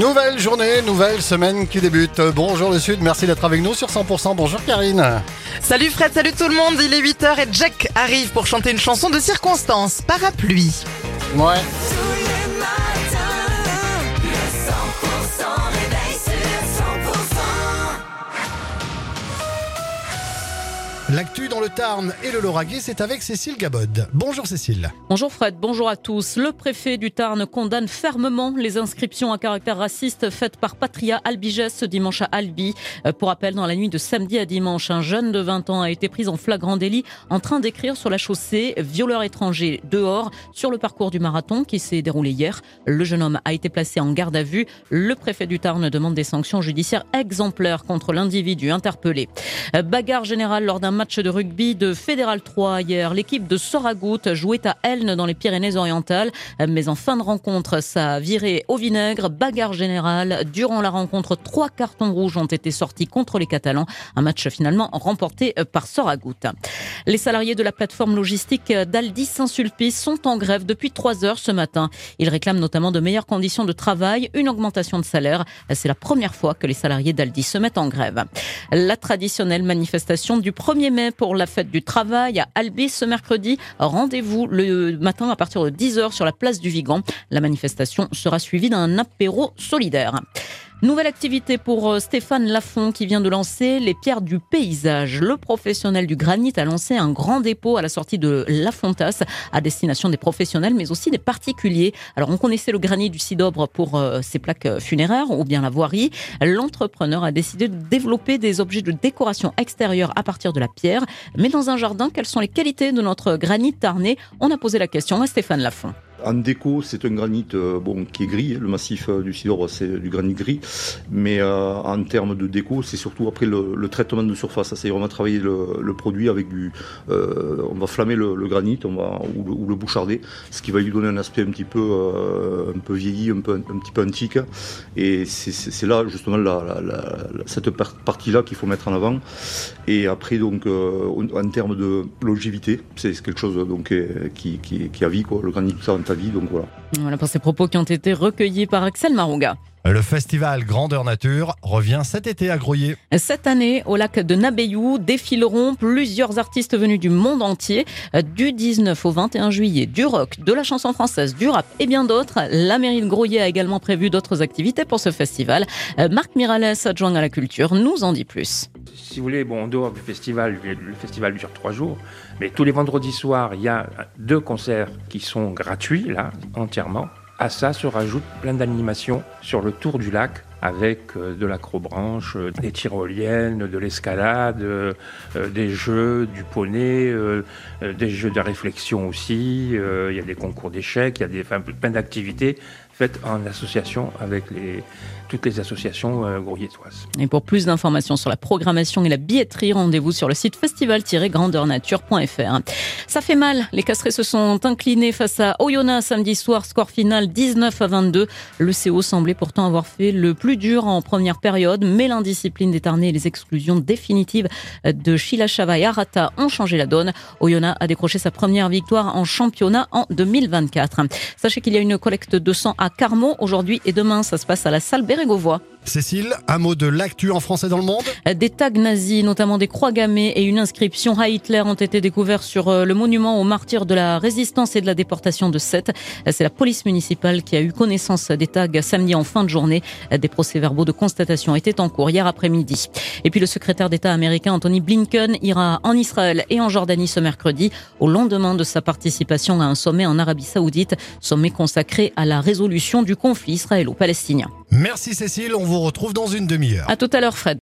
Nouvelle journée, nouvelle semaine qui débute. Bonjour le Sud, merci d'être avec nous sur 100%. Bonjour Karine. Salut Fred, salut tout le monde, il est 8h et Jack arrive pour chanter une chanson de circonstance, Parapluie. Ouais. L'actu dans le Tarn et le Lauragais, c'est avec Cécile Gabod. Bonjour Cécile. Bonjour Fred, bonjour à tous. Le préfet du Tarn condamne fermement les inscriptions à caractère raciste faites par Patria Albiges ce dimanche à Albi. Pour rappel, dans la nuit de samedi à dimanche, un jeune de 20 ans a été pris en flagrant délit en train d'écrire sur la chaussée « Violeur étranger dehors » sur le parcours du marathon qui s'est déroulé hier. Le jeune homme a été placé en garde à vue. Le préfet du Tarn demande des sanctions judiciaires exemplaires contre l'individu interpellé. Bagarre générale lors d'un match de rugby de Fédéral 3 hier. L'équipe de Soragout jouait à Elne dans les Pyrénées-Orientales. Mais en fin de rencontre, ça a viré au vinaigre. Bagarre générale. Durant la rencontre, 3 cartons rouges ont été sortis contre les Catalans. Un match finalement remporté par Soragout. Les salariés de la plateforme logistique d'Aldi Saint-Sulpice sont en grève depuis 3 heures ce matin. Ils réclament notamment de meilleures conditions de travail, une augmentation de salaire. C'est la première fois que les salariés d'Aldi se mettent en grève. La traditionnelle manifestation du 1er mai pour la fête du travail à Albi ce mercredi. Rendez-vous le matin à partir de 10h sur la place du Vigan. La manifestation sera suivie d'un apéro solidaire. Nouvelle activité pour Stéphane Lafont qui vient de lancer les pierres du paysage. Le professionnel du granit a lancé un grand dépôt à la sortie de La Fontasse à destination des professionnels mais aussi des particuliers. Alors on connaissait le granit du Cidobre pour ses plaques funéraires ou bien la voirie. L'entrepreneur a décidé de développer des objets de décoration extérieure à partir de la pierre. Mais dans un jardin, quelles sont les qualités de notre granit tarnais? On a posé la question à Stéphane Lafont. En déco, c'est un granit qui est gris. Le massif du Cidobre, c'est du granit gris. Mais en termes de déco, c'est surtout après le traitement de surface. C'est vraiment travailler le produit avec on va flammer le granit, ou le boucharder, ce qui va lui donner un aspect un peu vieilli, un petit peu antique. Et c'est là justement cette partie-là qu'il faut mettre en avant. Et après, donc, en termes de longévité, c'est quelque chose qui a vie, quoi. Le granit, tout ça, ta vie, donc voilà. Voilà pour ces propos qui ont été recueillis par Axel Marouga. Le festival Grandeur Nature revient cet été à Groyer. Cette année, au lac de Nabeyou, défileront plusieurs artistes venus du monde entier. Du 19 au 21 juillet, du rock, de la chanson française, du rap et bien d'autres. La mairie de Groyer a également prévu d'autres activités pour ce festival. Marc Mirales, adjoint à la culture, nous en dit plus. Si vous voulez, en dehors du festival, le festival dure 3 jours, mais tous les vendredis soirs, il y a 2 concerts qui sont gratuits, là, entièrement. À ça se rajoute plein d'animations sur le tour du lac, avec de l'acrobranche, des tyroliennes, de l'escalade, des jeux, du poney, des jeux de réflexion aussi. Il y a des concours d'échecs, il y a plein d'activités faites en association avec toutes les associations groyetoises. Et pour plus d'informations sur la programmation et la billetterie, rendez-vous sur le site festival-grandeurnature.fr. Ça fait mal, les Castrés se sont inclinés face à Oyonnax samedi soir, score final 19-22. Le CO semblait pourtant avoir fait le plus dur en première période, mais l'indiscipline des Tarnais et les exclusions définitives de Sheila Chava et Arata ont changé la donne. Oyonnax a décroché sa première victoire en championnat en 2024. Sachez qu'il y a une collecte de sang à Carmaux aujourd'hui et demain, ça se passe à la salle Bérégovoy. Cécile, un mot de l'actu en français dans le monde? Des tags nazis, notamment des croix gammées et une inscription à Hitler ont été découverts sur le monument aux martyrs de la résistance et de la déportation de Sète. C'est la police municipale qui a eu connaissance des tags samedi en fin de journée. Des procès-verbaux de constatation étaient en cours hier après-midi. Et puis le secrétaire d'État américain Anthony Blinken ira en Israël et en Jordanie ce mercredi, au lendemain de sa participation à un sommet en Arabie Saoudite, sommet consacré à la résolution du conflit israélo-palestinien. Merci Cécile, on vous retrouve dans une demi-heure. À tout à l'heure Fred.